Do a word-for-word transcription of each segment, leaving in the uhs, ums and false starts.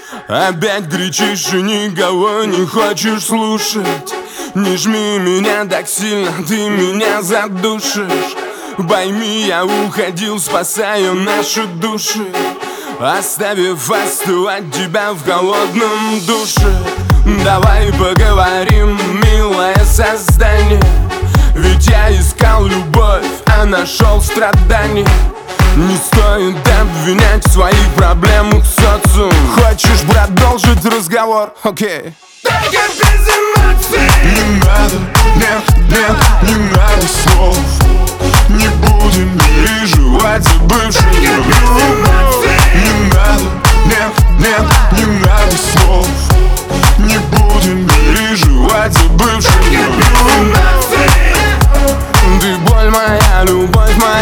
Опять кричишь и никого не хочешь слушать. Не жми меня так сильно, ты меня задушишь. Пойми, я уходил, спасая наши души, оставив остывать тебя в холодном душе. Давай поговорим, милое создание, ведь я искал любовь, а нашел страдания. Не стоит обвинять в своих проблемах социум. Хочешь продолжить разговор? Окей. Только без эмоций. Не надо, нет, нет, не надо слов. Не будем переживать за бывшую любовь. Не надо, нет, нет, не надо слов. Не будем переживать за бывшую любовь. Ты боль моя, любовь моя.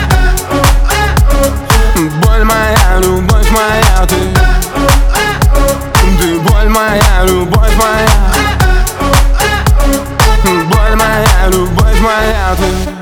Боль моя, любовь моя, ты. Ты боль моя, любовь моя. Боль моя, любовь моя, ты.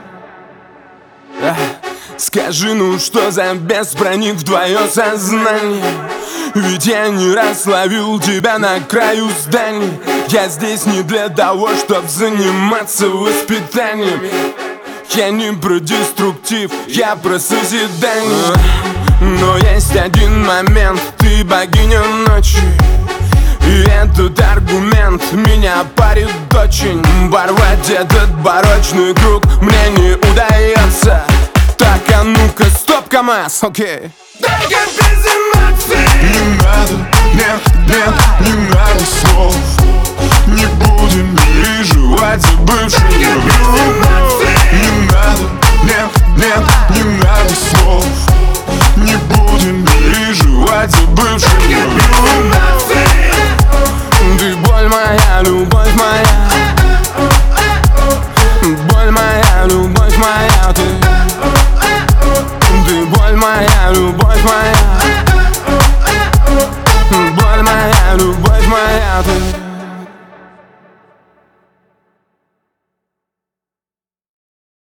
Скажи, ну что за бес проник в твое сознание? Ведь я не раз ловил тебя на краю здания. Я здесь не для того, чтоб заниматься воспитанием. Я не про деструктив, я про созидание. Но есть один момент, ты богиня ночи, и этот аргумент меня парит очень. Порвать этот барочный круг мне не удается. Так, а ну-ка, стоп, КамАЗ, окей. Только без эмоций. Не надо, нет, нет, не надо слов. Не будем переживать за бывшую